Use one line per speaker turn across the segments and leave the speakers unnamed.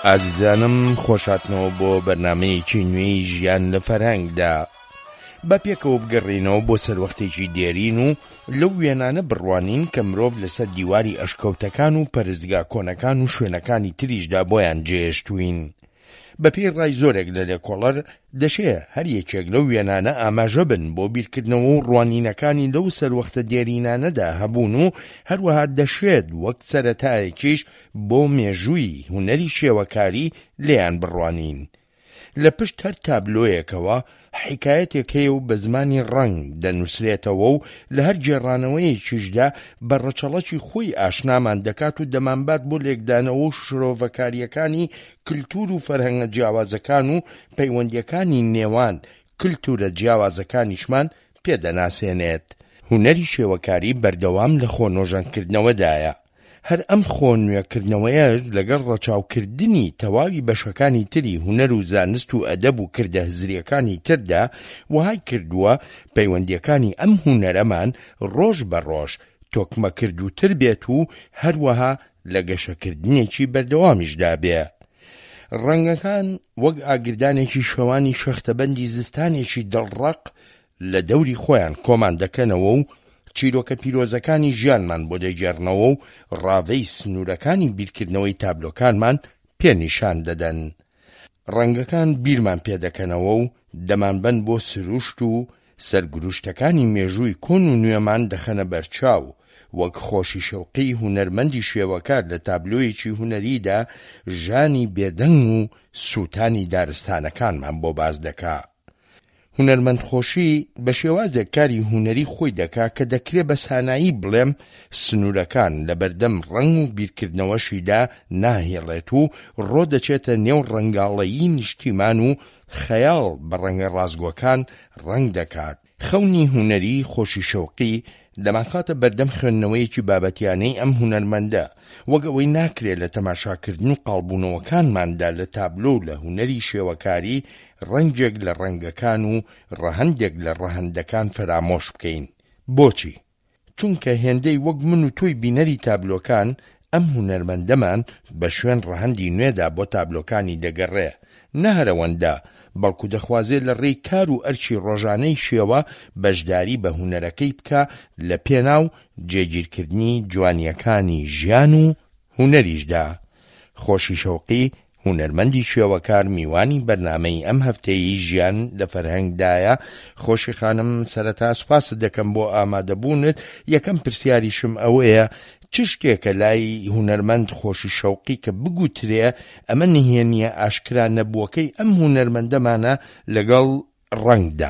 ئازیزانم خۆشاتنەوە بۆ بەرنامەیەکی نوێی ژیان لە فەرهەنگدا. با پێکەوە بگەڕێنەوە بۆ سەروەختێکی دێرین و لەو وێنانە بڕوانین کە مرۆڤ لەسەر دیواری ئەشکەوتەکان و پەرستگا کۆنەکان و شوێنەکانی تریشدا بۆیان جێهێشتوین. بە پێی ڕای زۆرێک لە لێکۆڵەر دەشەیە هەر یەکێک لەو وێنانە ئاماژە بن بۆ بیرکردنەوە و ڕوانینەکانی لەو سەروەختە دێرینانەدا هەبوون و هەروەها دەشێت وەک سەرەتایەکیش بۆ مێژووی هونەری شێوەکاری لێیان بڕوانین. لە پشت هەر تابلۆیەکەوە حیکایەتێک هەیە و بە زمانی ڕەنگ دەنووسرێتەوە و لە هەر جێڕانەوەیەکیشدا بە ڕەچەڵەکی خۆی ئاشنامان دەکات و دەمانبات بۆ لێکدانەوە و شرۆڤەکاریەکانی کلتور و فەرهەنگە جیاوازەکان و پەیوەندیەکانی نێوان کلتورە جیاوازەکانیشمان پێدەناسێنێت. هونەری شێوەکاری بەردەوام لە خۆنۆژەنکردنەوەدایە. هەر ئەم خۆنوێکردنەوەیە لەگەڵ ڕەچاوکردنی تەواوی بەشەکانی تری هونەر و زانست و ئەدەب و کردە هزریەکانی تردا وهای کردووە پەیوەندیەکانی ئەم هونەرەمان ڕۆژ بە ڕۆژ تۆکمەکردووتر بێت و هەروەها لە گەشەکردنێکی بەردەوامیشدا بێ. ڕەنگەکان وەک ئاگردانێکی شەوانی شەختەبەندی زستانێکی دڵڕەق لە دەوری خۆیان کۆمان دەکەنەوە و چیرۆکە پیرۆزەکانی ژیانمان بۆ دەیگەڕنەوە و ڕاوەی سنوورەکانی بیرکردنەوەی تابلۆکانمان پێنیشان دەدەن. ڕەنگەکان بیرمان پێدەکەنەوە و دەمانبەن بۆ سروشت و سەرگروشتەکانی مێژووی کۆن و نوێمان دەخەنە بەرچاو وەک خۆشی شەوقی هونەرمەندی شێوەکار لە تابلۆیەکی هونەریدا ژانی بێدەنگ و سووتانی دارستانەکانمان بۆ باز دەکا. هونەرمەند خۆشی بە شێوازێک کاری هونەری خۆی دەکا کە دەکرێت بە سانایی بڵێم سنوورەکان لە بەردەم ڕەنگ و بیرکردنەوەشیدا ناهێڵێت و ڕۆ دەچێتە نێو ڕەنگاڵەیی نیشتیمان و خەیاڵ بە ڕەنگە ڕازگۆکان ڕەنگ دەکات. خەونی هونەری خۆشی شەوقی دەمانخاتە بەردەم خوێندنەوەیەکی بابەتیانەی ئەم هونەرمەندە وەک ئەوەی ناکرێت لە تەماشاکردن و قاڵبوونەوەکانماندا لە تابلۆ و لە هونەری شێوەکاری ڕەنگێک لە ڕەنگەکان و ڕەهەندێک لە ڕەهەندەکان فرامۆش بکەین. بۆچی؟ چونکە هێندەی وەک من و تۆی بینەری تابلۆکان ئەم هونەرمەندەمان بە شوێن ڕەهەندی نوێدا بۆ تابلۆکانی دەگەڕێ، نەهەرەوەندا بەڵکو دەخوازێت لە ڕێی کار و ئەرچی ڕۆژانەی شێوە بەشداری بە هونەرەکەی بکە لە پێناو جێگیرکردنی جوانیەکانی ژیان و هونەریشدا. خۆشی شەوقی هونەرمەندی شێوەکار میوانی بەرنامەی ئەم هەفتەیەی ژیان لە فەرهەنگدایە. خۆشی خانم، سەرەتا سوپاست دەکەم بۆ ئامادەبوونت. یەکەم پرسیاریشم ئەوەیە چ شتێکە لای هونەرمەند خۆشی شەوقی کە بگوترێ ئەمە نهێنیە ئاشکرا نەبووەکەی ئەم هونەرمەندەمانە لەگەڵ ڕەنگدا؟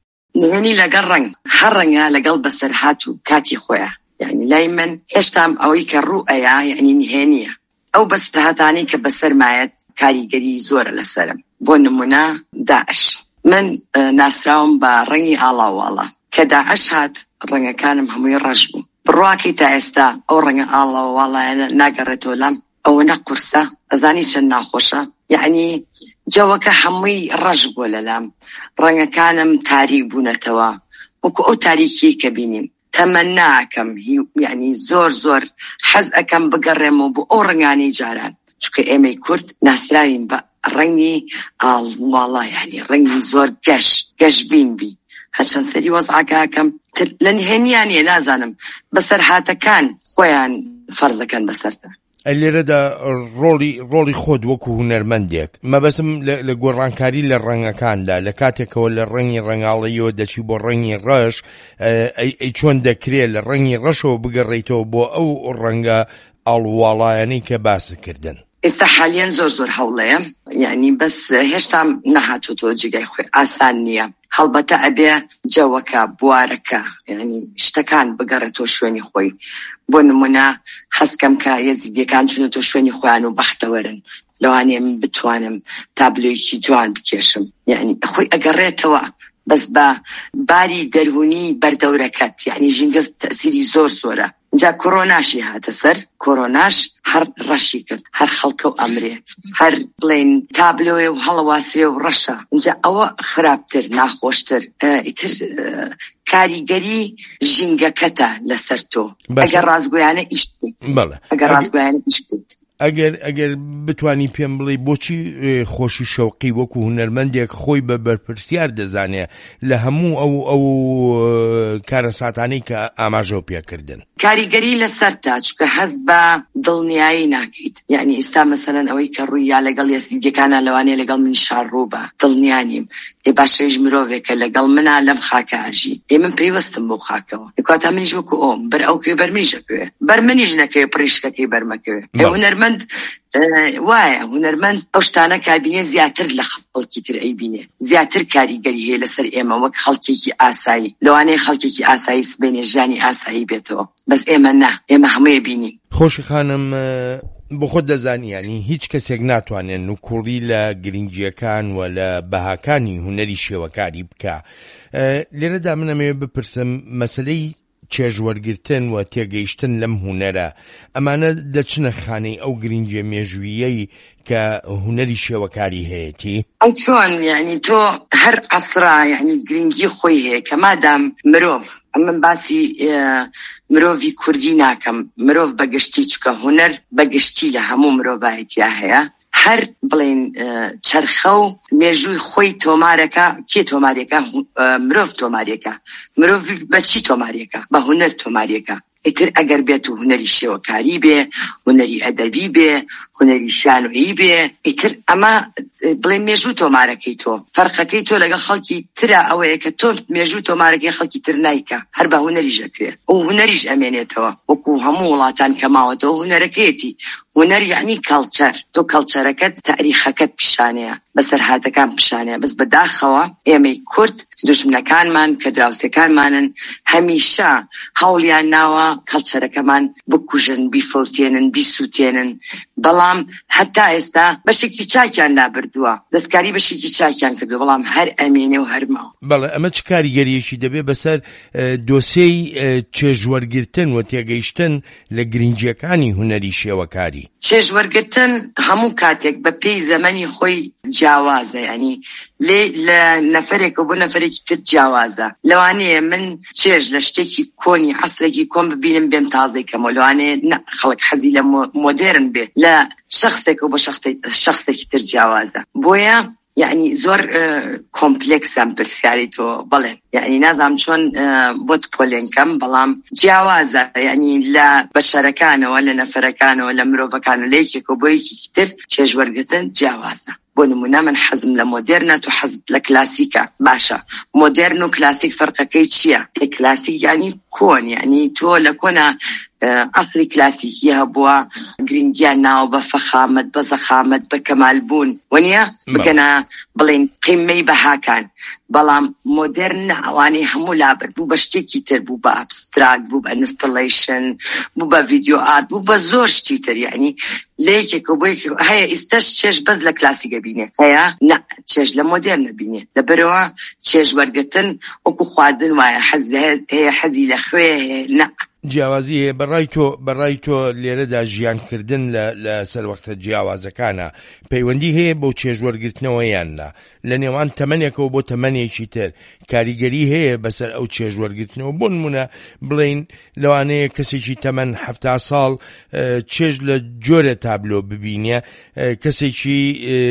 نهێنی لەگەڵ ڕەنگ، هەر ڕەنگە لەگەڵ بەسەرهات و کاتی خۆیە. یعنی لای من هێشتام ئەوەی کە ڕوو ئەیە یعنی نهێنیە. ئەو بەستەهاتانی کە بەسەرمایەت کاریگەری زۆرە لەسەرم. بۆ نمونە داعش، من ناسراوم بە ڕەنگی ئاڵاوواڵە کە داعش هات ڕەنگەکانم هەمووی ڕەش بوو. بڕواکەی تا ئێستا ئەو ڕەنگە ئاڵاوواڵایانە ناگەڕێتەوە لام. ئەوە نەقورسە، ئەزانی چەند ناخۆشە. یعنی جەوەکە هەمووی ڕەش بووە لەلام. ڕەنگەکانم تاریک بوونەتەوە وەکو ئەو تاریکی کە بینیم. تەمەناکەم یعنی زۆر حەز ئەکەم بگەڕێمەوە بۆ ئەو ڕەنگانەی جاران، چونکە ئێمەی کورد ناسراوین بە ڕەنگی ئاڵواڵە، یعنی ڕەنگی زۆر گەشبین بی. هەرچەند سەری وەزعەکەکەم لە نهێنیانیە نازانم بەسەرهاتەکان خۆیان فەرزەکەن بەسەرتە.
لێرەدا ڕۆڵی خۆت وەکو هونەرمەندێک مەبەسم لە گۆڕانکاری لە ڕەنگەکاندا لە کاتێکەوە لە ڕەنگی ڕەنگاڵیەوە دەچی بۆ ڕەنگی ڕەش، ئەی چۆن دەکرێت لە ڕەنگی ڕەشەوە بگەڕێیتەوە بۆ ئەو ڕەنگە ئاڵواڵایانەی کە باس کردن؟
ئێستا حالیان زۆر هەوڵەیە، یعنی بەس هێشتام نەهاتووەوە جگای خۆی. ئاسان نییە، هەڵبەتە ئەبێ جەوەکە بوارەکە یعنی شتەکان بگەڕێتەوە شوێنی خۆی. بۆ نمونە حەزکەم کە یەزیدیەکان چونەتەوە شوێنی خۆیان و بەختەوەرن، لەوانەیە من بتوانم تابلۆیەکی جوان بکێشم. یعنی خۆی ئەگەڕێتەوە بەس بە باری دەرهونی بەردەورەکەت، یعنی ژینگە تەسیری زۆرە. جا کۆرۆناشی هاتە سەر، کۆرۆناش هەر ڕەشی کرد، هەر خەڵکە و ئەمرێ، هەر بڵێن تابلۆیە و هەڵەواسرێ و ڕەشە. اینجا ئەوە خراپتر، ناخۆشتر، ئیتر کاریگەری ژینگەکەتە لەسەر تۆ. ئەگەر ڕازگۆیانە ئیش بێت، ئەگەر ڕازگۆیانە ئیش بێت.
ئەگەر بتوانی پێم بڵێ بۆچی خۆشی شەوقی وەکو هونەرمەندێک خۆی بە بەرپرسیار دەزانێ لە هەموو ئەو کارەساتانەی کە ئاماژە پێکردن؟
کاریگەری لەسەرتا چونکە هەست بە دڵنیایی ناکەیت. یعنی ئێستا مەسەلەن ئەوەی کە ڕوویە لەگەڵ یاسیدیەکانە لەوانەیە لەگەڵ من شارڕوو بە دڵنیانیم باشەویش مرۆڤێکە لەگەڵ منە لەم خاکە ئاژی من پێیوەستم بۆ خاکەوە کاتە منیش وەکو ئۆم بەر ئەو کوێ بەر منیشەکوێ بەر منیش نەکەوێ پڕیشکەکەی بەرمەکەوێ. هونەرمەند وایە هونەرمەند ئەو شتانە کابینێ زیاتر لە خەڵکی تر ئەیبینێ زیاتر کاریگەری هەیە لەسەر ئێمە وەک خەڵکێکی ئاسایی لەوانەیە خەڵکێکی ئاسایی سبێنێ ژیانی ئاسایی بێتەوە بەس ئێمە نا ئێمە هەموویە بینین.
خۆشی خانم بۆ خۆت دەزانی ینی هیچ کەسێک ناتوانێت نوکوڕی لە گرنگیەکان و لە بەهاکانی هونەری شێوەکاری بکە. لێرەدا منەمەوێ بپرسم مەسلەی چێژوەرگرتن و تێگەیشتن لەم هونەرە ئەمانە دەچنە خانەی ئەو گرنگیە مێژوویەی کە هونەری شێوەکاری هەیەتی؟
ئەو چۆن یعنی تۆ هەر عەسرا یعنی گرنگی خۆی هەیە کە مادام مرۆڤ من باسی مرۆڤی کوردی ناکەم مرۆڤ بەگشتی چکە هونەر بەگشتی لە هەموو مرۆڤایەتیا هەیە هەر بڵێن چرخە و مێژووی خۆی تۆمارەکە کێ تۆمارێکە مرۆڤ تۆمارێکە مرۆڤ بەچی تۆمارێکە بە هونەر تۆمارێکە. ئیتر ئەگەر بێت و هونەری شێوەکاری بێ هونەری ئەدەبی بێ هونەری شانۆیی بێ ئیتر ئەمە بڵێ مێژوو تۆمارەکەی تۆ فەرقەکەی تۆ لەگەڵ خەڵکی ترە ئەوەیە کە تۆ مێژوو تۆمارەکەی خەڵکی تر نایکە هەر بە هونەریش ئەکرێ و هونەریش ئەمێنێتەوە وەکو هەموو وڵاتان کەماوەتەوە هونەرەکەیەتی. هونەر یعنی کەڵچەر تۆ کەڵچەرەکەت تاریخەکەت پیشانەیە بەسەرهاتەکان پیشانەیە بەس بەداخەوە ئێمەی کورد دوژمنەکانمان کە دراوسەکانمانن هەمیشە هەوڵیان ناوە کەڵچەرەکەمان بکوژن بیفڵتێنن بیسووتێنن بەڵام هەتا ئێستا بەشێکی چاکیان نابردووە دەستکاری بەشێکی چاکیان کردو بەڵام هەر ئەمێنێ و هەرماوە.
بەڵێ ئەمە چ کاریگەریەکی دەبێت بەسەر دۆسەی چێژوەرگرتن و تێگەیشتن لە گرنگیەکانی هونەری شێوەکاری؟
چێژوەرگرتن هەموو کاتێک بە پێی زەمەنی خۆی جیاوازە ینی لە نەفرێک بۆ نەفرێکی تر جیاوازە. لەوانەیە من چێژ لە شتێکی کۆنی عەسرێکی کۆن ببینم بێم تازەیکەمەوە لەوانەیە خەڵک حەزی لە مۆدێرن بێت لە شخصێک و بە شخصێکی تر جیاوازە. بۆیە یعنی زۆر کۆمپلێکسم پرسیاری تۆ بڵێن یعنی نازام چۆن بۆت پۆلێنکەم بەڵام جیاوازە یعنی لە بەشەرەکانەوە لە نەفەرەکانەوە لە مرۆڤەکان و لە یەکێک و بۆ یەکێکی تر چێژوەرگرتن جیاوازە. بۆ نمونە من حەزم لە مۆدێرنە تو حەزت لە کلاسیکە باشە مۆدێرن و کلاسیک فەرقەکەی چییە؟ کلاسیک یعنی کۆن یعنی تۆ لە کۆنە عەسری کلاسیکی هەبووە گرنگیان ناوە بە فەخامەت بە زەخامەت بە کەمالبوون وەنیە بگەنە بڵێن قیمەی بەهاکان بەڵام مۆدێرن ئەوانەی هەموو لابرد بوو بە شتێکی تر بوو بە ئابستراکت بوو بە ئینستەڵەیشن بوو بە ڤیدیۆ ئارت بوو بە زۆر شتی تر یعنی لە یەکێک و بۆ یەکێک هەیە ئێستاش چێژ بەس لە کلاسیکە بینێ هەیە نە چێژ لە مۆدێرن بینێ لەبەرەوە چێژوەرگرتن وەکو خواردن وایە هەیە حەزی لە خوێ نە
جیاوازی هەیە. بەڕای تۆ لێرەدا ژیانکردن لە سەروەختە جیاوازەکانە پەیوەندی هەیە بۆ چێژوەرگرتنەوە یاننا لە نێوان تەمەنێکەوە بۆ تەمەنێکی تر کاریگەری هەیە بەسەر ئەو چێژوەرگرتنەوە بۆ نمونە بڵین لەوانەیە کەسێکی تەمەن 70 ساڵ چێژ لە جۆرە تابلۆ ببینێ کەسێکی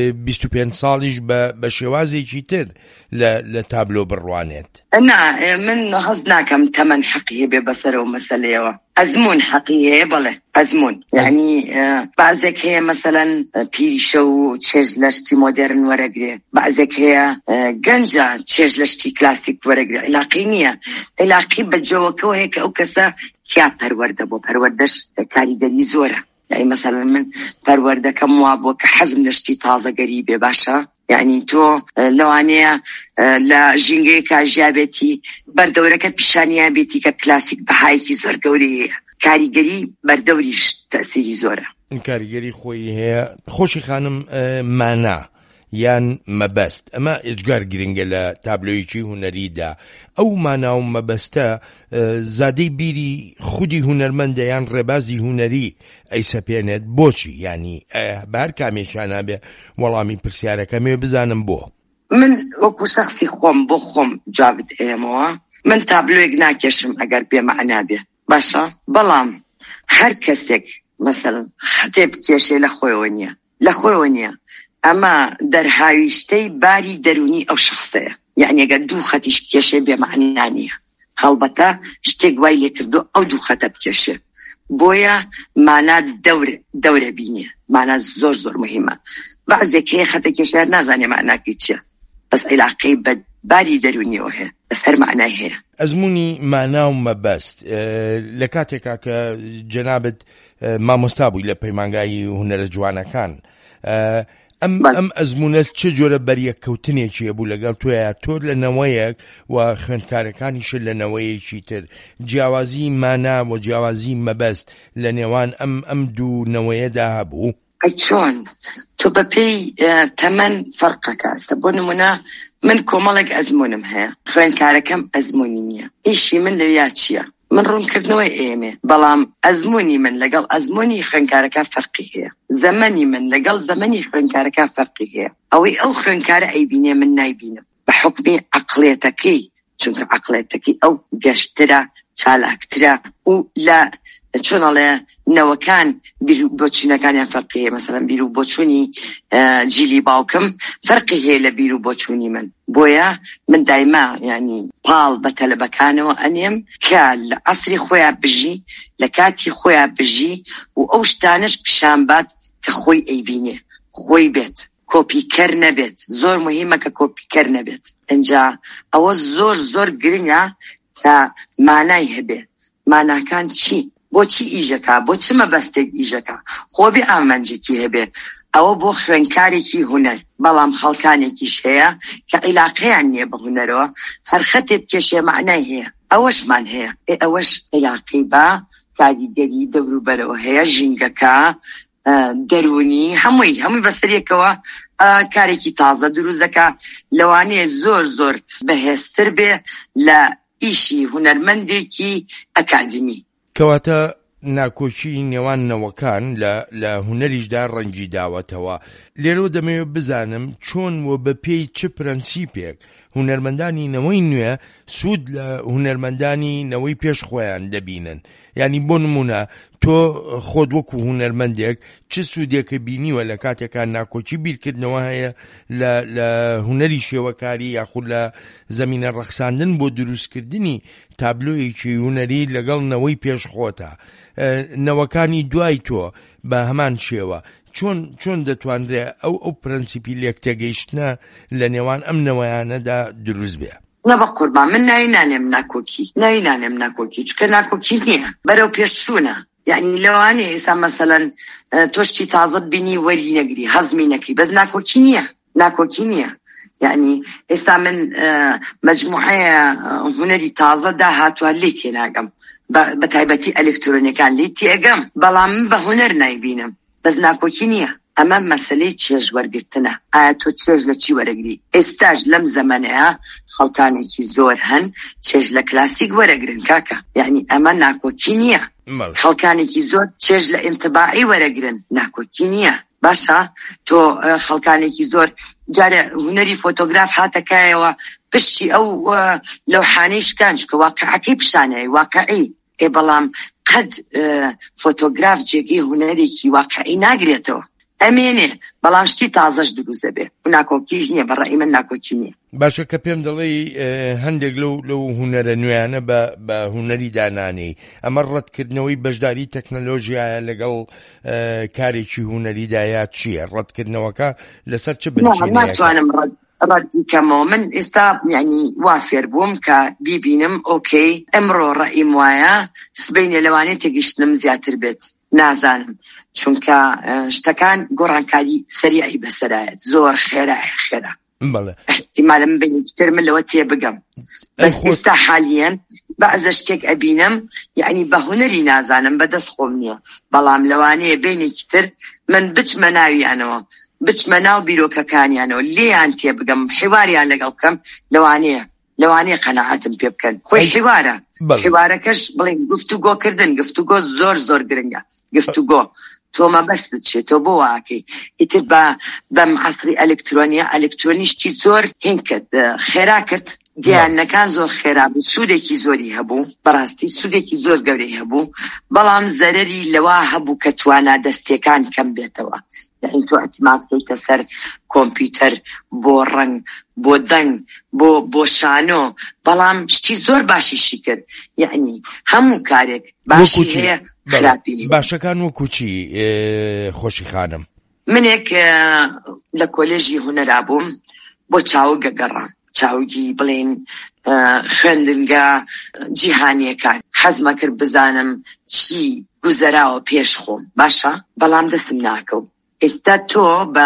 25 ساڵیش بە شێوازێکی تر لە تابلۆ بڕوانێت.
من هەز ناکەم تەمەن حەقی هەبێ بەسەرەوە مەسەلەیەوە ئەزمون حەقی هەیە بڵێ ئەزمون یعنی بەعزێک هەیە مەسەلەن پیریشە و چێژ لە شتی مۆدێرن وەرەگرێ بەعزێک هەیە گەنجە چێژ لە شتی کلاسیک وەرەگرێ علاقی نییە علاقی بەجێوەکەوە هەیە کە ئەو کەسە تیا پەروەردە بۆ پەروەردەش کاریگەری زۆرە یعنی مەسەلەن من پەروەردەکەم وا بووە کە حەزم لە شتی تازەگەری بێ باشە یعنی تۆ لەوانەیە لە ژینگەیەکە ژیابێتی بەردەورەکە پیشانیا بێتی کە کلاسیک بەهایەکی زۆر گەورەیە کاریگەری بەردەوریش تەسیری زۆرە
کاریگەری خۆی هەیە. خۆشی خانم مانا یان مەبەست ئەمە ئێجگار گرنگە لە تابلۆیەکی هونەریدا ئەو مانا و مەبەستە زادەی بیری خودی هونەرمەندە یان ڕێبازی هونەری ئەیسەپێنێت بۆچی ینی بەهەر کامێشان نابێ وەڵامی پرسیارەکەمێ بزانم بۆ
من وەکو شەخسی خۆم بۆ خۆم جوابت ئێمەوە من تابلۆیەک ناکێشم ئەگەر بێمەعنا بێ باشە بەڵام هەر کەسێک مثلا خەتێ بکێشێ لە خۆیەوە نییە ئەمە دەرهاویشتەی باری دەرونی ئەو شخصەیە، یعنی ئەگەر دوو خەتیش بکێشێ بێمەعنا نییە، هەڵبەتە شتێک وای لێ کردو ئەو دوو خەتە بکێشێ، بۆیە مانا دەورە بینیە، مانا زۆر مهمە. بەعزێک هەیە خەتە کێشار نازانێ معناکەی چییە، بەس عیلاقەی بە باری دەرونیەوە هەیە، بەس هەر معنای هەیە.
ئەزمموی مانا و مەبەست لە کاتێکا کە جەنابەت مامۆستا بووی لە پەیمانگای هونەرە جوانەکان، ئەم ئەزمونە چ جۆرە بەریەککەوتنێکی هەبوو لەگەڵ تۆیە تۆر لە نەوەیەک و خوێندکارەکانیش لە نەوەیەکی تر، جیاوازی مانا و جیاوازی مەبەست لە نێوان ئەم دوو نەوەیەدا هەبوو؟
چۆن تۆ بەپێی تەمەن فەرقەکە. بۆ نمونە من کۆمەڵێک ئەزمونم هەیە، خوێندکارەکەم ئەزمونی نییە، ئیشی من لەویا چییە؟ من ڕوونکردنەوەی ئێمێ، بەڵام ئەزمونی من لەگەڵ ئەزمونی خوێندکارەکە فەرقی هەیە، زەمەنی من لەگەڵ زەمەنی خوێندکارەکە فەرقی هەیە. ئەوەی ئەو خوێندکارە ئەیبینێ من نایبینم بە حوکمی عەقڵێتەکەی، چونکە عەقڵێتەکەی ئەو گەشترە، چالاکترە و لە چۆنەڵێ نەوەکان بیر و بۆچوونەکانیان فەرقی هەیە. مەسەڵەن بیر و بۆچوونی جیلی باوکم فەرقی هەیە لە بیر و بۆچوونی من، بۆیە من دایما ینی پاڵ بە تەلەبەکانەوە ئەنێم کە لە عەسری خۆیان بژی، لە کاتی خۆیان بژی و ئەو شتانش پیشانبات کە خۆی ئەیبینێ، خۆی بێت، کۆپیکەر نەبێت. زۆر مهمە کە کۆپیکەر نەبێت. ئەنجا ئەوە زۆر گرنگە کە مانای هەبێ. ماناکان چی؟ بۆچی ئیژەکە؟ بۆ چ مەبەستێک ئیژەکە؟ خۆ بێ ئامانجێکی هەبێ. ئەوە بۆ خوێندکارێکی هونەر. بەڵام خەڵکانێکیش هەیە کە عیلاقەیان نییە بە هونەرەوە، هەر خەتێ بکێشێ معنای هەیە. ئەوەشمان هەیە، ئەوەش عیلاقەی بە کاریگەری دەوروبەرەوە هەیە، ژینگەکە، دەرونی، هەمووی بەسەرێکەوە کارێکی تازە دروستەکە، لەوانەیە زۆر بەهێزتر بێ لە ئیشی هونەرمەندێکی ئەکادمی.
کەواتە ناکۆچی نێوان نەوەکان لە هونەریشدا ڕەنگی داوەتەوە. لێرەوە دەمەوێت بزانم چۆن و بە پێی چ پرەنسیپێک هونەرمەندانی نەوەی نوێ سوود لە هونەرمەندانی نەوەی پێش خۆیان دەبینن. یعنی بۆ نمونە تۆ خۆت وەکو هونەرمەندێک چ سوودێکە بینیوە لە کاتێکە ناکۆچی بیرکردنەوە هەیە لە هونەری شێوەکاری یاخود لە زەمینە ڕەخساندن بۆ دروستکردنی تابلۆیەکی هونەری لەگەڵ نەوەی پێش خۆتە، نەوەکانی دوای تۆ بە هەمان شێوە چۆن دەتوانرێ ئەو پرەنسیپی لێکتێگەیشتنە لە نێوان ئەم نەوەیانەدا دروست بێ؟
نەبە قوربان، من ناوی نانێم ناکۆکی چونکە ناکۆکی نییە، بەرەو پێشچوونە. یعنی لەوانەیە ئێستا مەسەلەن تۆشتی تازە بینی وەری نەگری، هەزمی نەکەی، بەس ناکۆکی نییە. یعنی ئێستا من مەجموعەیە هونەری تازە داهاتووە لێ تێناگەم، بە تایبەتی ئەلکترۆنیەکان لێ تێگەم، بەڵام من بە هونەر نایبینم، بەس ناکۆکی نییە. ئەمە مەسەلەی چێژ وەرگرتنە. ئایا تۆ چێژ لە چی وەرەگری؟ ئێستاش لەم زەمانەیە خەڵکانێکی زۆر هەن چێژ لە کلاسیک وەرەگرن کاکە، یعنی ئەمە ناکۆکی نییە. خەڵکانێکی زۆر چێژ لە ئینتباعی وەرەگرن، ناکۆکی نییە. باشە تۆ خەڵکانێکی زۆر جارە هونەری فۆتۆگراف هاتەکایەوە پشتی ئەو لەوحانەی شکان چکە واقعەکەی پیشانەیە واقعی، بەڵام قەد فۆتۆگراف جێگەی هونەرێکی واقعی ناگرێتەوە. ئەمێنێ بەڵام شتی تازەش دروستە بێ، ناکۆکیش نییە، بەڕای من ناکۆکی نییە.
باشە کە پێم دەڵێ هەندێک لەو هونەرە نوێیانە بە هونەری دانانی، ئەمە ڕەتکردنەوەی بەشداری تەکنەلۆژیایە لەگەڵ کارێکی هونەریدایە چییە؟ ڕەتکردنەوەکە لەسەر چ بنچینەیەکە؟
ناتوانم ڕەتیکەمەوە. من ئێستا ینی وا فێر بووم کە بیبینم ئۆکەی ئەمڕۆ ڕەئیم وایە سبەینێ لەوانێت تێگەیشتنم زیاتر بێت، نازانم، چونکە شتەکان گۆڕانکاری سەریعی بەسەرایەت، زۆر خێرا احتیمالم بینیتر من لەوە تێبگەم. بەس ئێستا حالیەن بەعزە شتێک ئەبینم، یعنی بە هونەری نازانم، بەدەست خۆم نییە، بەڵام لەوانەیە بینێکی تر من بچمە ناویانەوە، بچمە ناو بیرۆکەکانیانەوە، لێیان تێبگەم، حیواریان لەگەڵ بکەم، لەوانەیە قەناعەتم پێ بکەن. خۆی حیوارەکەش بڵێن گفتوگۆکردن، گفتوگۆ زۆر گرنگە. گفتوگۆ تۆ مەبەست دچێت تۆ بۆ واکەی ئیتر بەم عەسری ئەلکترۆنیشتی زۆر هین کرد خێرا کرد گیانەکان زۆر خێرا بوو سوودێکی زۆری هەبوو بەڕاستی سوودێکی زۆر گەورەی هەبوو بەڵام زەرەری لەوا هەبوو کە توانە دەستیەکان کەم بێتەوە یعنی تۆ ئەتیماد بکەیتە سەر کۆمپیوتەر بۆ ڕەنگ بۆ دەنگ بۆ شانۆ بەڵام شتی زۆر باشیشی کرد یعنی هەموو کارێک باشی هەیە خراپی
باشەکان وەکو چی خۆشی خانم
منێک لە کۆلێژی هونەرا بووم بۆ چاوە گەگەڕام چاوگی بڵێن خوێندنگە جیهانیەکان حەزمە کرد بزانم چی گوزەراوە پێش خۆم باشە بەڵام دەستم ناکەوت ئێستا تۆ بە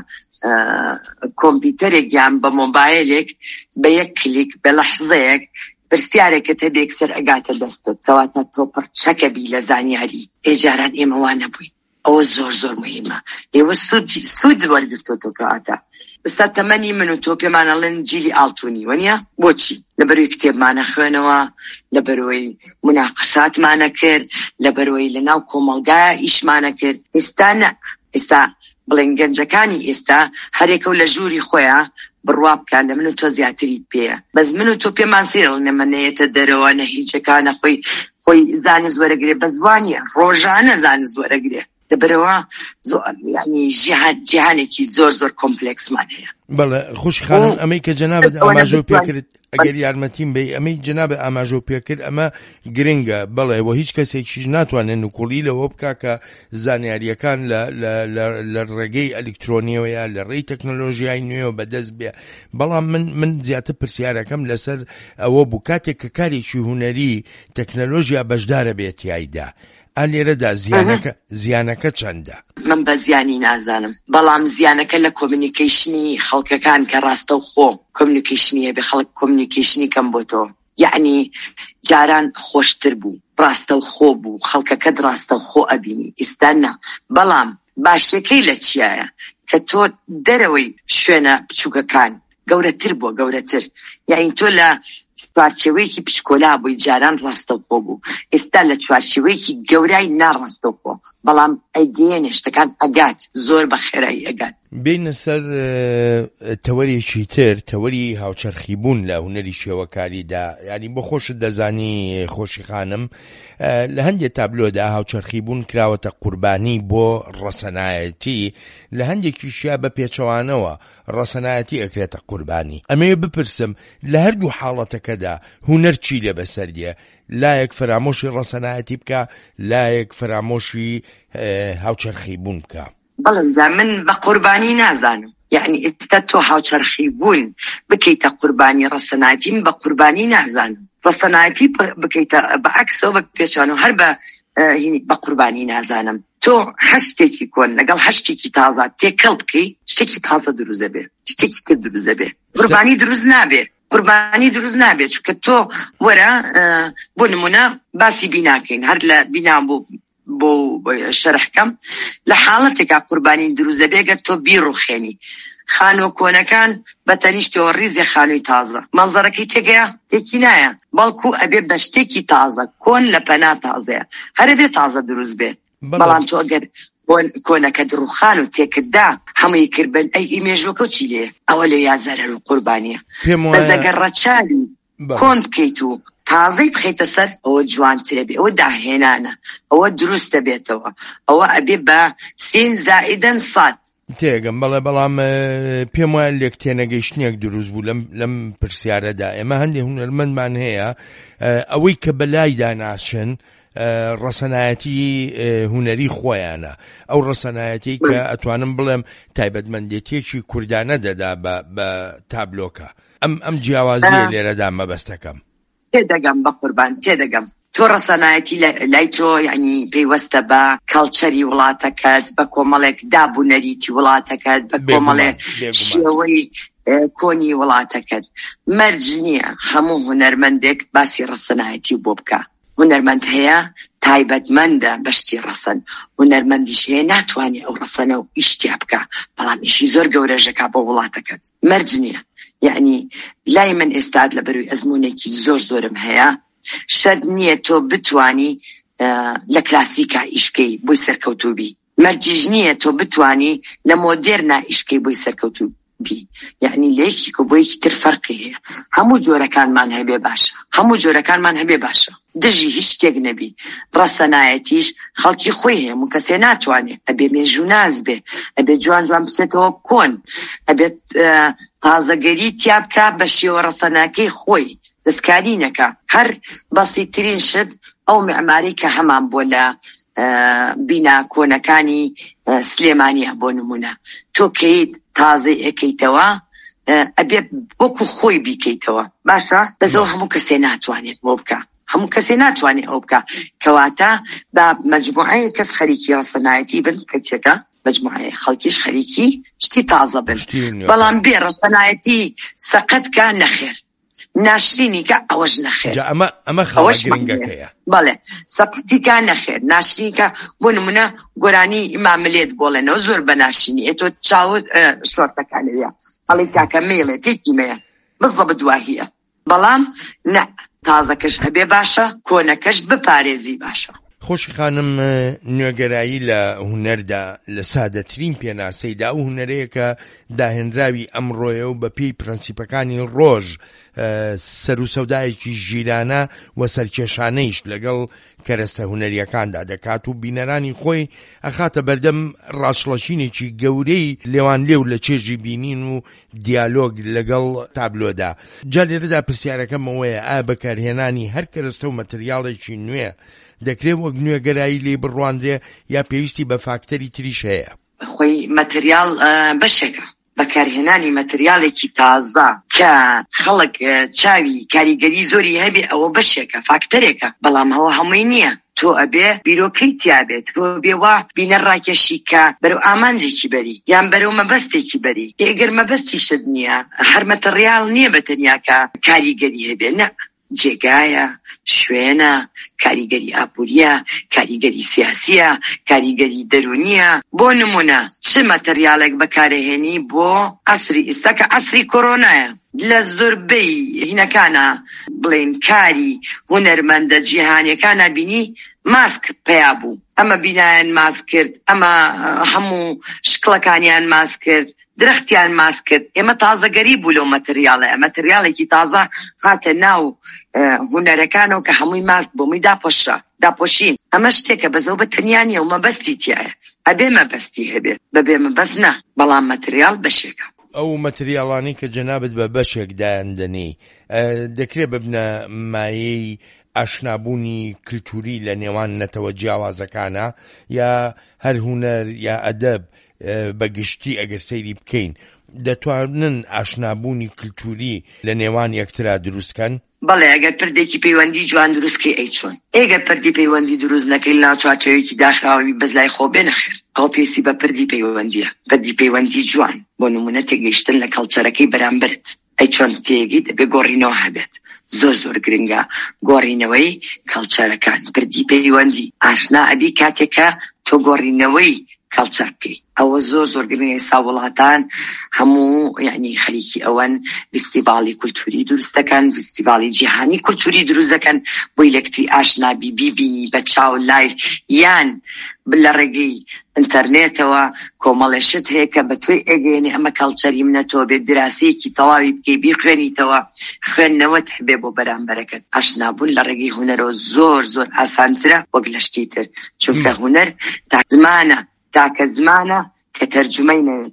کۆمپیوتەرێک یان بە مۆبایلێک بە یەک کلیک بە لەحزەیەک پرسیارێکت هەبێک سەر ئەگاتە دەستت کەواتە تۆ پڕچەکە بی لە زانیاری ئێجاران ئێمە وا نەبووین ئەوە زۆر زۆر مهمە ئێوە سوود وەرگرتۆ کەواتە ئێستا تەمەنی من و تۆ پێمانەڵێن جیلی ئاڵتوونی وەنیە بۆچی لەبەرەوەی کتێبمانە خوێنەوە لەبەرەوەی مناقەشاتمانە کرد لەبەرەوەی لەناو کۆمەڵگایە ئیشمانە کرد ئێستا بڵێن گەنجەکانی ئێستا هەرێکە و لە ژووری خۆیان بڕوا بکەن لە من و تۆ زیاتری پێیە بەس من و تۆ پێمان سێڵ نەمەنەیەتە دەرەوە نەهیچەکانە خۆی زانست وەرەگرێ بە زوانیە ڕۆژانە زانست وەرەگرێ دەبەرەوە ینی جیهانێکی زۆر زۆر کۆمپلێکسمان هەیە
بەڵێ خوش خانم ئەمەی کە جەنابەت ئاماژە پێکرد ئەگەر یارمەتیم بێ ئەمەی جەنابەت ئاماژە پێکرد ئەمە گرنگە بەڵێ بۆ هیچ کەسێکیش ناتوانێت نوکوڵی لەوە بکا کە زانیاریەکان لە ڕێگەی ئەلکترۆنیەوەیە لە ڕێی تەکنۆلۆژیای نوێەوە بەدەست بێ بەڵام من زیاتر پرسیارەکەم لەسەر ئەوە بوو کاتێک کە کارێکی هونەری تەکنۆلۆژیا بەشدارە بێت یایدا ئالێرەدا زیانەکە چەندە؟
من بە زیانی نازانم بەڵام زیانەکە لە کۆمیونیکیشنی خەڵکەکان کە ڕاستە و خۆ کۆمیونیکیشنیە بێ خەڵک کۆمیونیکیشنی کەم بۆ تۆ یعنی جاران خۆشتر بوو ڕاستە و خۆ بوو خەڵکەکەت ڕاستە و خۆ ئەبینی ئێستا نا بەڵام باشەکەی لە چیایە کە تۆ دەرەوەی شوێنە بچووکەکان گەورەتر بووە گەورەتر یعنی تۆ لە چوارچێوەیەکی پشکۆلا بووی جاران ڕاستەوخۆ بوو ئێستا لە چوارچێوەیەکی گەورای ناڕاستەوخۆ بەڵام ئەیگەیەنێ شتەکان ئەگات زۆر بە خێرایی ئەگات
بینە سەر تەوەریەکی تر تەوەری هاوچەرخیبوون لە هونەری شێوەکاریدا ینی بۆ خۆشت دەزانی خۆشی خانم لە هەندێک تابلۆدا هاوچەرخیبوون کراوەتە قوربانی بۆ ڕەسەنایەتی لە هەندێکیشیا بە پێچەوانەوە ڕەسەنایەتی ئەکرێتە قوربانی ئەمەیە بپرسم لە هەردوو حاڵەتەکەدا هونەر چی لە بەسەریە لایەک فرامۆشی ڕەسەنایەتی بکە لایەک فرامۆشی هاوچەرخیبوون بکە
بەڵێ من بە قوربانی نازانم یعنی ئێستا تۆ هاوچەرخیبوون بکەیتە قوربانی ڕەسەنایەتی من بە قوربانی نازانم ڕەسەنایەتی بکەیتە بەعەکسەوە بە پێچانەوە هەر بە قوربانی نازانم تۆ هەشتێکی کۆن لەگەڵ هەشتێکی تازە تێکەڵ بکەی شتێکی تازە دروزە بێ شتێکی کرد دروزە بێ قوربانی دروست نابێ قوربانی دروست نابێ چونکە تۆ وەرە بۆ نمونە باسی بیناکەین هەر لە بینا بۆ شەرحکەم لە حاڵەتێکا قوربانی دروزە بێگە تۆ بیڕوخێنی خانۆ کۆنەکان بە تەنیشتەوە ڕیزی خانووی تازە مەنزەرەکەی تێگەیە تێکی نایە بەڵکو ئەبێ بە شتێکی تازە کۆن لە پەنا تازەیە هەرە بێ تازە دروست بێت بەڵام تۆ ئەگەر کۆنەکە دڕوخان و تێکتدا هەمووی کردبن ئەی ئیمێژۆکە چی لێ ئەوە لە یازەرە و قوربانیە بەزەگەر ڕەچاوی کۆن بکەیت و تازەی بخەیتە سەر ئەوە جوانترە بێ ئەوە داهێنانە ئەوە دروستە بێتەوە ئەوە ئەبێ بە سین زائیدەن سات
تێگەم بەڵێ بەڵام پێم وایە لێک تێنەگەیشتنێک دروست بوو لەم پرسیارەدا ئێمە هەندێک هونەرمەندمان هەیە ئەوەی کە بەلایدا ناچن ڕەسەنایەتی هونەری خۆیانە ئەو ڕەسەنایەتی کە ئەتوانم بڵێم تایبەتمەندێتیەکی کوردانە دەدا بە تابلۆکە ئەم جیاوازیە لێرەدا مەبەستەکەم
تێدەگەم بە قوربان تێدەگەم تۆ ڕەسەنایەتی لای تۆ یعنی پێیوەستە بە کەڵچەری وڵاتەکەت بە کۆمەڵێک دابوونەریتی وڵاتەکەت بە کۆمەڵێک شێوەی کۆنی وڵاتەکەت مەرج نییە هەموو هونەرمەندێک باسی ڕەسەنایەتی بۆ بکە هونەرمەند هەیە تایبەتمەندە بەشتی ڕەسەن هونەرمەندیش هەیە ناتوانێت ئەو ڕەسەنە و ئیشتیا بکە بەڵام ئیشی زۆر گەورەژەکە بۆ وڵاتەکەت مەرج نییە یعنی لای من ئێستاد لە بەروی ئەزمونێکی زۆر زۆرم هەیە شەرت نییە تۆ بتوانی لە کلاسیکا ئیشکەی بۆی سەرکەوتوبی مەرجیژ نییە تۆ بتوانی لە مۆدێرنا ئیشکەی بۆی سەرکەوتو بی، یعنی لە یەکێک و بۆ یەکی تر فەرقی هەیە. هەموو جۆرەکانمان هەبێ باشە، هەموو جۆرەکانمان هەبێ باشە، دژی هیچ شتێک نەبی. ڕەسەنایەتیش خەڵکی خۆی هەیە، هەموو کەسێ ناتوانێت، ئەبێ مێژووناز بێ، ئەبێ جوان جوان بچێتەوە کۆن، ئەبێت تازەگەری تیا بکە بە شێوە ڕەسەناکەی خۆی، دەستکاری نەکە. هەر بەسیترین شت ئەو معماری کە هەمان بۆ لە بینا کۆنەکانی سلێمانیە بۆ نمونە، تۆ کەیت تازەی ئەەکەیتەوە ئەبێ وەکو خۆی بیکەیتەوە، باشە؟ بەزەوە هەموو کەسێ ناتوانێت بۆ بکە، هەموو کەسێ ناتوانێت ئەو بکە، کەواتە بە مەجموعەیە کەس خەریکی ڕەسەنایەتی بن کەچێکە، مەجموعەیە خەڵکیش خەریکی شتی تازە بن. بەڵام بێ ڕەسەنایەتی سەقەتکە نەخێر، ناشرینیکە ئەوەش نەخێر،
ئەمە خەڵە گرنگەکەیە.
بەڵێ سەقەتیکە نەخێر، ناشرینیکە بۆ نمونە گۆرانی ئیماملێت بۆڵێنەوە زۆر بە ناشرینی ئێتۆ چاوت شۆرتەکانەوێ هەڵی کاکە مێڵێ تێکی مەیە بزەبە دواهیە، بەڵام نە تازەکەش هەبێ باشە، کۆنەکەش بپارێزی باشە.
خۆشی خانم، نوێگەرایی لە هونەردا لە سادەترین پێناسەیدا ئەو هونەرەیە کە داهێنراوی ئەمڕۆیە و بە پێی پرەنسیپەکانی ڕۆژ سەر و سەودایەکی ژیرانە و سەرکێشانەیش لەگەڵ کەرەستە هونەریەکاندا دەکات و بینەرانی خۆی ئەخاتە بەردەم ڕاشڵەشینێکی گەورەی لێوان لێو لە چێژی بینین و دیالۆگ لەگەڵ تابلۆدا. جا لێرەدا پرسیارەکەمەوەیە ئایا بەکارهێنانی هەر کەرەستە و مەتریاڵێکی نوێ دەکرێت وەک نوێگەرایی لێ بڕواندرێ یا پێویستی بە فاکتەری تریش هەیە؟
خۆی مەتریال بەشێکە، بەکارهێنانی مەتریالێکی تازە کە خەڵک چاوی کاریگەری زۆری هەبێ ئەوە بەشێکە، فاکتەرێکە، بەڵام هەوە هەمووی نییە. تۆ ئەبێ بیرۆکەی تیابێت، تۆ بێ وا بینە ڕاکێشی کە بەرەو ئامانجێکی بەری یان بەرەو مەبەستێکی بەری. ئێگەر مەبەستی شت نییە، هەر مەتریال نییە بەتەنیا کە کاریگەری هەبێ، نە، جێگایە، شوێنە، کاریگەری ئاپوریە، کاریگەری سیاسیە، کاریگەری دەرونیە. بۆ نمونە چ مەتریالێک بەکارهێنی بۆ عەسری ئێستا کە عەسری کۆرۆنایە، لە زۆربەی هینەکانە بڵێن کاری هونەرمەندە جیهانیەکانە بینی ماسک پیا بوو، ئەمە بینایان ماسک کرد، ئەمە هەموو شکڵەکانیان ماسک کرد، درختیان ماسک کرد. ئێمە تازەگەری بوو لەو مەتریالە، مەتریالێکی تازە هاتە ناو هونەرەکانەوە کە هەمووی ماسک بۆمی داپۆشین. ئەمە شتێکە بەزەو بە تەنیانیە و مەبەستی تایە، ئەبێ مەبەستی هەبێ، بەبێ مەبەست نا، بەڵام مەتریال بەشێکە.
ئەو مەتریاڵانی کە جەنابەت بە بەشێک دایاندنی دەکرێت ببنە مایەی ئاشنابوونی کلتوری لە نێوان نەتەوە جیاوازەکانە، یا هەر هونەر یا ئەدەب بەگشتی ئەگەر سەیری بکەین دەتوانن ئاشنابوونی کلتوری لە نێوان یەکترا دروستکەن؟
بەڵێ، ئەگەر پردێکی پەیوەندی جوان دروستکەی ئەی چۆن. ئێگەر پردی پەیوەندی دروست نەکەی لەناو چوارچێوەیەکی داخراوی بەزلای خۆ بێ نەخێر، ئەو پێسی بە پردی پەیوەندیە، پردی پەیوەندی جوان. بۆ نمونە تێگەیشتن لە کەڵچەرەکەی بەرامبرت، ئەی چۆن تێگەیت ئەبێ گۆڕینەوە هەبێت، زۆر گرنگە گۆڕینەوەی کەڵچەرەکان، پردی پەیوەندی ئاشنا ئەبی کاتێکە تۆ گۆڕینەوەی کەڵچەر بکەی. ئەوە زۆر گرنگە. ئێستا وڵاتان هەموو یعنی خەریکی ئەوەن فستیڤاڵی کولتوری دروست دەکەن، فستیڤاڵی جیهانی کولتوری دروست دەکەن بۆ یەکتری ئاشنابی بیبینی بە چاو لایڤ یان لە ڕێگەی ئینتەرنێتەوە. کۆمەڵێشت هەیە کە بە توی ئەگەێنێ ئەمە کەڵچەری منە، تۆ بێت دراسەیەکی تەواوی بکەی بیخوێنیتەوە، خوێندنەوەت هەبێ بۆ بەرامبەرەکەت. ئاشنابوون لە ڕێگەی هونەرەوە زۆر ئاسانترە وەک لە شتی تر، چونکە هونەر تاکە زمانە کە تەرجمەی نەوێت.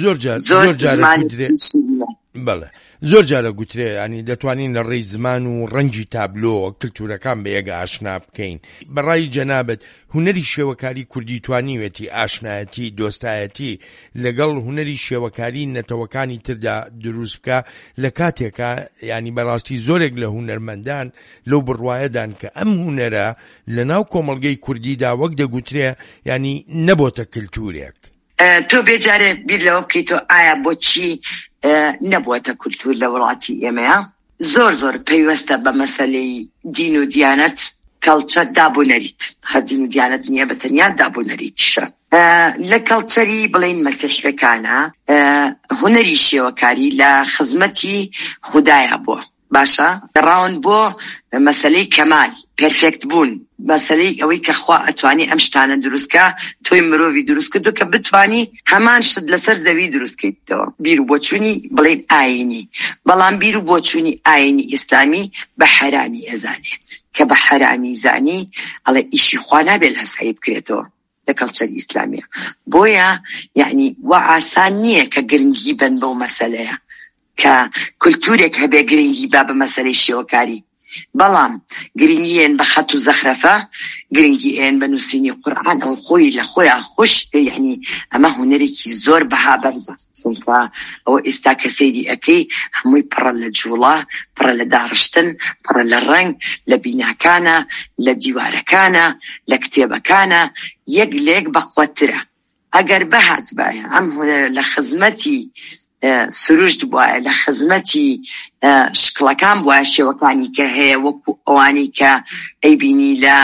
زۆر جارە گوترێ ینی دەتوانین لە ڕێی زمان و ڕەنگی تابلۆ کلتورەکان بە یەک ئاشنا بکەین. بەڕای جەنابەت هونەری شێوەکاری کوردی توانیوێتی ئاشنایەتی دۆستایەتی لەگەڵ هونەری شێوەکاری نەتەوەکانی تردا دروست بکە لە کاتێکە ینی بەڕاستی زۆرێک لە هونەرمەندان لەو بڕوایەدان کە ئەم هونەرە لە ناو کۆمەڵگەی کوردیدا وەک دەگوترێ ینی نەبۆتە کلتورێک.
تۆ بێجارێ بیر لەوە بکەیتەوە ئایا بۆچی نەبووەتە کولتور لە وڵاتی ئێمەیە؟ زۆر پەیوەستە بە مەسەلەی دین و دیانەت، کەڵچەر دابوونەریت. هەر دین و دیانەت نییە، بەتەنیا دابوونەریتیشە. لە کەڵچەری بڵێن مەسیحیەکانە هونەری شێوەکاری لە خزمەتی خودایە بووە، باشە ڕاون بۆ مەسەلەی کەمال پێرفێکت بوون مەسەلەی ئەوەی کە خوا ئەتوانی ئەم شتانە دروستکە تۆی مرۆڤی دروست کردو کە بتوانی هەمان شت لەسەر زەوی دروستکەیتەوە بیر و بۆچوونی بڵێن ئاینی بەڵام بیر و بۆچوونی ئاینی ئیسلامی بە حەرامی ئەزانێ کە بە حەرامی زانی ئەڵێ ئیشی خوا نابێت هەسایی بکرێتەوە لە کەڵچەری ئیسلامیە بۆیە یعنی وا ئاسان نییە کە گرنگی بن بەو مەسەلەیە کە کولتورێک هەبێ گرنگی با بە مەسەلەی شێوەکاری بەڵام گرنگیێن بە خەت و زەخرەفە گرنگیێن بە نووسینی قورئان ئەو خۆی لە خۆیان خۆش یعنی ئەمە هونەرێکی زۆر بەها بەرزە چونکە ئەوە ئێستا کە سەیری ئەەکەی هەمووی پڕە لە جوڵە پڕە لە داڕشتن پڕە لە ڕەنگ لە بیناکانە لە دیوارەکانە لە کتێبەکانە یەک لێک بەقوەترە ئەگەر بەهات بایە ئەم هونەر لە خزمەتی سروشت بووە لە خزمەتی شکڵەکان بووە شێوەکانی کە هەیە وەکو ئەوانی کە ئەیبینی لە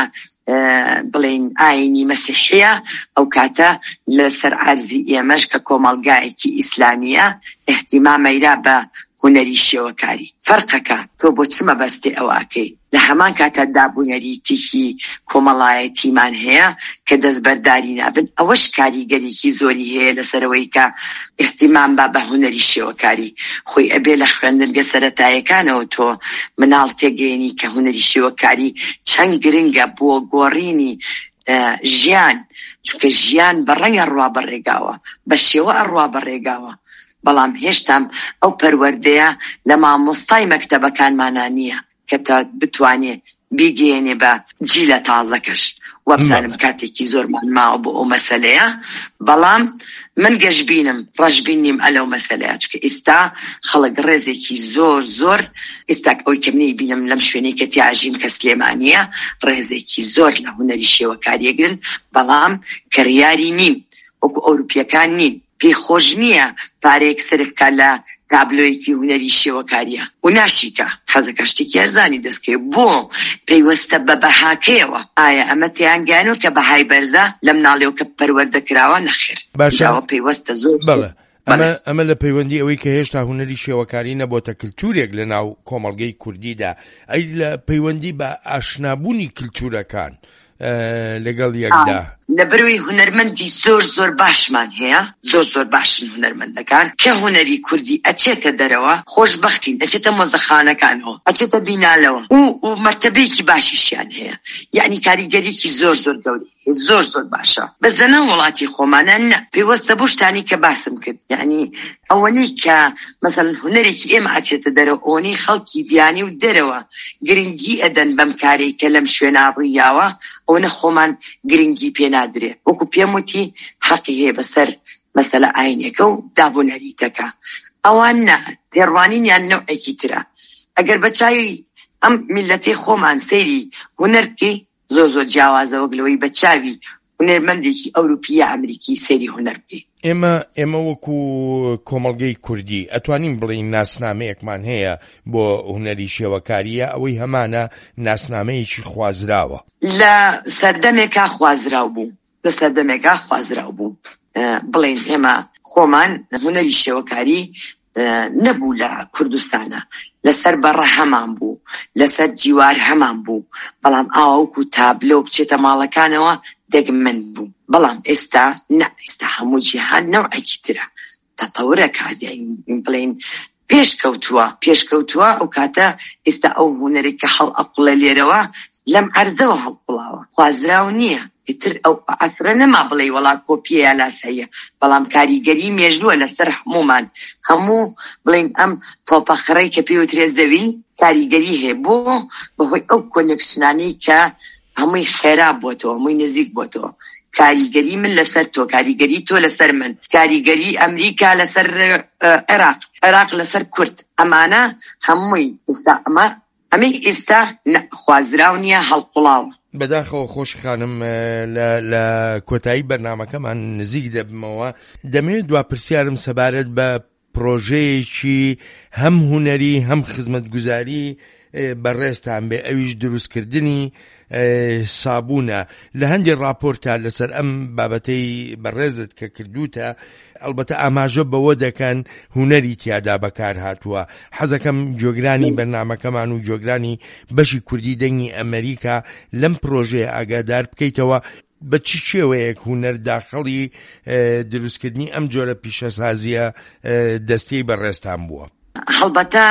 بڵێن ئاینی مەسیحیە ئەو کاتە لەسەر عەرزی ئێمەش کە کۆمەڵگایەکی ئیسلامیە احتیمامەیرا بە هونەری شێوەکاری فەرقەکە تۆ بۆ چ مەبەستی ئەوەکەی لە هەمان کاتە دابوونەری تیکی کۆمەڵایەتیمان هەیە کە دەستبەرداری نابن ئەوەش کاریگەریکی زۆری هەیە لەسەرەوەی کە احتیمام بە هونەری شێوەکاری خۆی ئەبێ لە خوێندنگە سەرەتایەکانەوە تۆ مناڵ تێگەیەنی کە هونەری شێوەکاری چەند گرنگە بۆ گۆڕینی ژیان چونکە ژیان بە ڕەنگە ڕوا بەڕێگاوە بە شێوە ئەڕوا بەڕێگاوە بەڵام هێشتام ئەو پەروەردەیە لە مامۆستای مەکتەبەکانمانە نییە کە تا بتوانێ بیگەێنێ بە جیلە تازەکەش وەبزانم کاتێکی زۆرمان ماوە بۆ ئەو مەسەلەیە بەڵام من گەشبینم ڕەشبینیم ئەلەو مەسەلەیە چکە ئێستا خەڵک ڕێزێکی زۆر زۆر ئێستا ئەوی کە منی بینم لەم شوێنەی کە تیاژیم کە سلێمانیە ڕێزێکی زۆر لە هونەری شێوەکاریەگرن بەڵام کەڕیاری نین وەکو ئەوروپیەکان نین پێی خۆش نییە پارەیەک سرفکە لە تابلۆیەکی هونەری شێوەکاریە و ناشیکە حەزەکە شتێکی ئەرزانی دەستکەوێ بۆ پەیوەستە بە بەهاکەیەوە ئایا ئەمە تیانگیانەوە کە بەهای بەرزە لە مناڵێەوە کە پەروەردەکراوە نەخێر جاوە پەیوەستە زۆر
ئەمە لە پەیوەندی ئەوەی کە هێشتا هونەری شێوەکاری نەبۆتە کلتورێک لە ناو کۆمەڵگەی کوردیدا ئەی لە پەیوەندی بە ئاشنابوونی کلتورەکان لەگەڵ یەکدا
لە بەروی هونەرمەندی زۆر زۆر باشمان هەیە زۆر زۆر باشن هونەرمەندەکان کە هونەری کوردی ئەچێتە دەرەوە خۆشبەختین ئەچێتە مۆزەخانەکانەوە ئەچێتە بینالەوە و مەرتەبەیەکی باشیشیان هەیە یعنی کاریگەریەکی زۆر زۆر گەورەی زۆر زۆر باشە بەس لەنە وڵاتی خۆمانە نە پێوەستە بۆ شتانی کە باسم کرد یعنی ئەوەنەی کە مەسەڵەن هونەرێکی ئێمە ئەچێتە دەرەوە ئەوەنەی خەڵکی بیانی و دەرەوە گرنگی ئەدەن بەم کارێک کە لەم شوێنە ڕوویاوە ئەوەنە خۆمان گرنگی پێ نادرێت وەکو پێم وتی حەقی هەیە بەسەر مەسەلە ئاینێکە و دابوونەریتەکە ئەوان نا تێڕوانینیان نەوعێکی ترە ئەگەر بە چاوی ئەم میلەتەی خۆمان سەیری هونەرکی زۆر زۆر جیاوازە وەگلەوەی بە چاوی هونەرمەندێکی ئەوروپی ئەمریکی سەیری هونەرکی
ئێمە وەکو کۆمەڵگەی کوردی ئەتوانین بڵین ناسنامەیەکمان هەیە بۆ هونەری شێوەکاریە ئەوەی هەمانە ناسنامەیەکی خوازراوە
لە سەردەمێکا خوازراو بوو بڵین ئێمە خۆمان هونەری شێوەکاری نەبوو لە کوردستانە لەسەر بەڕە هەمان بوو لەسەر جیوار هەمان بوو بەڵام ئاوەکو تابلۆ بچێتە ماڵەکانەوە دەگمەند بوو بەڵام ئێستا هەموو جیهان نەوعێکی ترە تەتەورە کادین بڵین پێشکەوتووە ئەو کاتە ئێستا ئەو هونەرێک کە هەڵ ئەقوڵە لێرەوە لەم عەرزەوە هەڵقوڵاوە خوازراو نییە ئیتر ئەو ئەسرە نەما بڵێ وڵات کۆپیە لاسەیە بەڵام کاریگەری مێژووە لەسەر هەمومان هەموو بڵین ئەم تۆپەخڕەی کە پێوترێ زەوی کاریگەری هەیە بۆ بەهۆی ئەو کۆنێکسیۆنانەی کە هەمووی خێرا بۆتەوە هەمووی نزیک بۆتەوە کاریگەری من لەسەر تۆ کاریگەری تۆ لەسەر من کاریگەری ئەمریکا لەسەر عێراق لەسەر کورد ئەمانە هەمووی ئێستا ئەمەی ئێستا خوازراو نییە هەڵقوڵاوە
بەداخەوە خۆش خانم لە کۆتایی بەرنامەکەمان نزیک دەبمەوە دەمەوێت دوا پرسیارم سەبارەت بە پرۆژەیەکی هەم هونەری هەم خزمەتگوزاری بەڕێستان بێ ئەویش دروستکردنی سابوونە لە هەندێک راپۆرتە لەسەر ئەم بابەتەی بەڕێزت کە کردوتە ئەلبەتە ئاماژە بەوە دەکەن هونەری تیادا بەکار هاتووە. حەزەکەم جۆگرانی بەرنامەکەمان و جۆگرانی بەشی کوردی دەنگی ئەمریکا لەم پرۆژەیە ئاگادار بکەیتەوە بە چی شێوەیەک هونەر داخەڵی دروستکردنی ئەم جۆرە پیشەسازیە دەستەی بەڕێستان بووە.
هەڵبەتە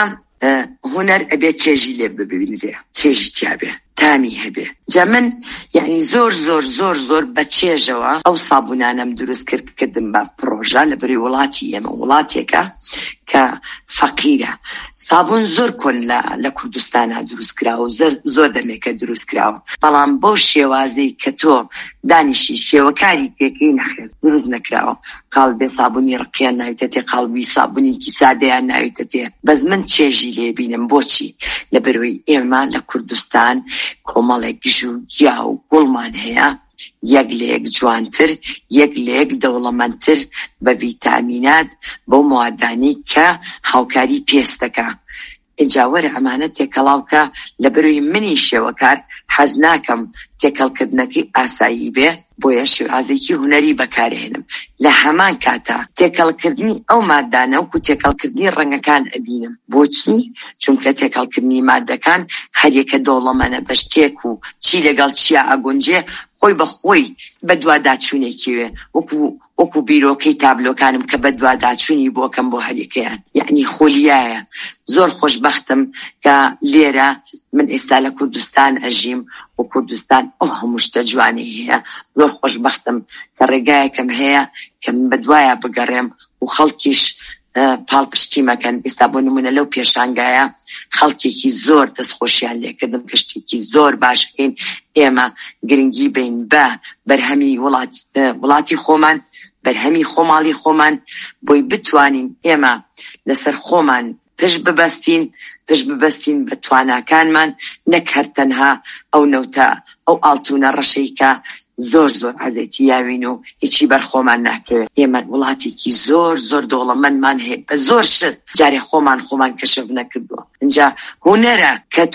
هونەر ئەبێت چێژی لێ ببینێ، چێژی تیابێ، تامی هەبێ. جا من یعنی زۆر زۆر زۆر زۆر بە چێژەوە ئەو سابوونانم دروست کردم بە پرۆژە لە بەری وڵاتی ئێمە، وڵاتێکە کە فەقیرە. سابوون زۆر کۆن لە کوردستانە دروست کراوە، زۆر دەمێکە دروست کراوە، بەڵام بەو شێوازەی کە تۆ دانیشی شێوەکاری پێکەی نەخێر دروست نەکراوە. قاڵبێ سابوونی ڕقیان ناویتە تێ، قاڵبی سابوونێکی سادەیان ناویتە تێ. بەس من چێژی لێبینم. بۆچی؟ لەبەرەوەی ئێمە لە کوردستان کۆمەڵێک گژ و گیا و گوڵمان هەیە، یەک لە یەک جوانتر، یەک لە یەک دەوڵەمەندتر بە ڤیتامینات بۆ موادانی کە هاوکاری پێست دەکا. اینجا وەرە ئەمانە تێکەڵاوکە. لەبەرەوەی منی شێوەکار حەز ناکەم تێکەڵکردنەکەی ئاسایی بێ، بۆیە شێوازێکی هونەری بەکارهێنم. لە هەمان کاتا تێکەڵکردنی ئەو مادانە وەکو تێکەڵکردنی ڕەنگەکان ئەبینم. بۆچی؟ چونکە تێکەڵکردنی مادەکان هەریەکە دەوڵەمەنە بە شتێک و چی لەگەڵ چیا ئەگونجێ خۆی بە خۆی بە دوواداچوونێکی وێ، وەکو بیرۆکەی تابلۆکانم کە بە دوواداچوونی بۆکەم بۆ هەریەکەیان، یعنی خۆلیایە. زۆر خۆشبەختم کە لێرە من ئێستا لە کوردستان ئەژیم و کوردستان ئەو هەموو شتە جوانی هەیە. زۆر خۆشبەختم کە ڕێگایەکەم هەیە کە من بەدوایە بگەڕێم و خەڵکیش پاڵپشتی مەکەن. ئێستا بۆ نمونە لەو پێشانگایە خەڵکێکی زۆر دەستخۆشیان لێکردم کە شتێکی زۆر باشکەین. ئێمە گرنگی بین بە بەرهەمی وڵاتی خۆمان، بەرهەمی خۆماڵی خۆمان، بۆی بتوانین ئێمە لەسەر خۆمان پشت ببەستین بە تواناکانمان، نەک هەر تەنها ئەو نەوتە ئەو ئاڵتونە ڕەشەی کە زۆر زۆر حەزێتی یاوین و هیچی بەرخۆمان ناکەوێت. ئێمە وڵاتێکی زۆر زۆر دەوڵەمەندمان هەیە بە زۆر شت، جارێ خۆمان کەشف نەکردووە. اینجا هونەرە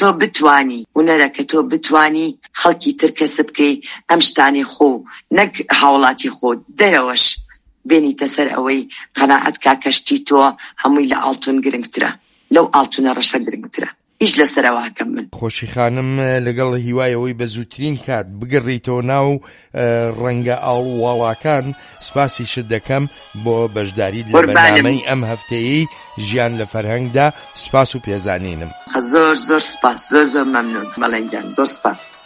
کە تۆ بتوانی خەڵکی تر کەسب بکەی ئەم شتانی خۆ نەک هاوڵاتی خۆ دەرەوەش بێنیتە سەر ئەوەی قەناعەت کا کەشتی تۆ هەمووی لە ئاڵتون گرنگترە، لەو ئاڵتونە ڕەشە گرنگترە. ئیش لەسەرەوەکەم من
خۆشی خانم لەگەڵ هیوایەوەی بە زووترین کات بگەڕیتەوە ناو ڕەنگە ئاڵواڵاکان. سپاسی شت دەکەم بۆ بەشداریت لە بەرنامەی ئەم هەفتەیەی ژیان لە فەرهەنگدا. سپاس و پێزانینم.
زۆر زۆر سپاس، زۆر زۆر مەمنون مەڵەنگیان، زۆر سپاس.